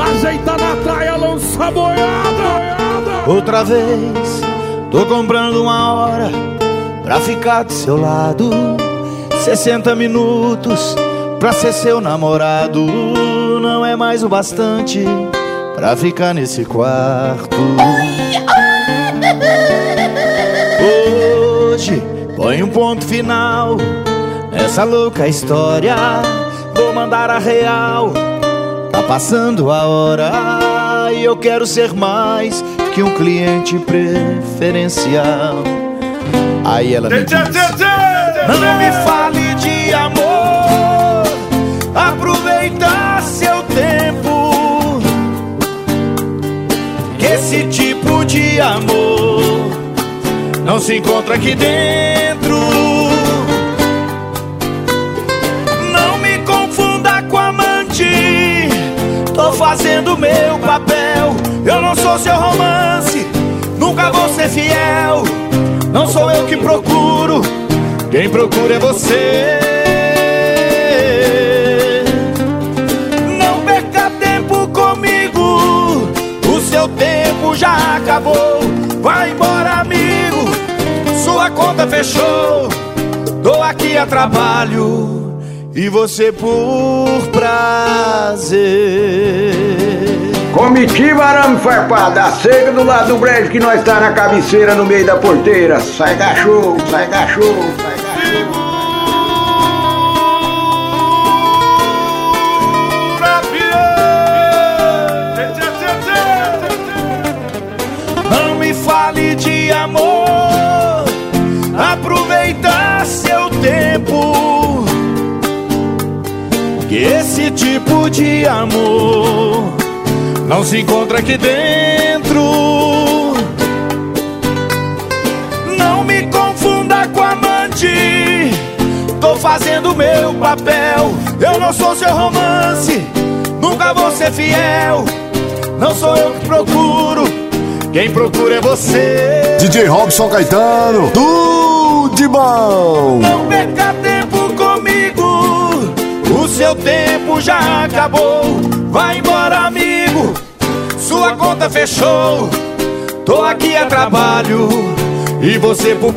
ajeita na traia, lança a boiada. Outra vez, tô comprando uma hora pra ficar do seu lado. 60 minutos pra ser seu namorado. Não é mais o bastante pra ficar nesse quarto. Hoje põe um ponto final nessa louca história. Vou mandar a real, tá passando a hora. E eu quero ser mais que um cliente preferencial. Aí ela me diz: não me fale de amor, aproveita seu tempo, que esse tipo de amor não se encontra aqui dentro. Não me confunda com amante, tô fazendo meu papel. Eu não sou seu romance, nunca vou ser fiel. Não sou eu que procuro, quem procura é você. Não perca tempo comigo, o seu tempo já acabou. Vai embora, amigo, sua conta fechou. Tô aqui a trabalho e você por prazer. Comitiva arame farpado, a cega do lado do brejo que nós tá na cabeceira no meio da porteira. Sai cachorro, sai cachorro, sai cachorro. Não me fale de amor, aproveita seu tempo, que esse tipo de amor não se encontra aqui dentro. Não me confunda com amante, tô fazendo meu papel. Eu não sou seu romance, nunca vou ser fiel. Não sou eu que procuro, quem procura é você. DJ Robson Caetano, tudo de bom. Não perca tempo comigo, o seu tempo já acabou. Vai embora, amigo, sua conta fechou. Tô aqui a trabalho e você por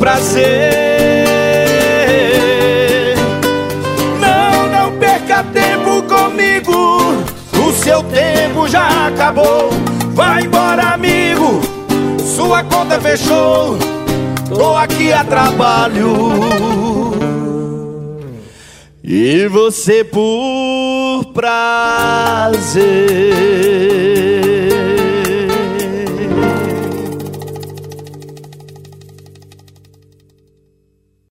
prazer. Não perca tempo comigo, o seu tempo já acabou. Vai embora, amigo, sua conta fechou. Tô aqui a trabalho e você por prazer.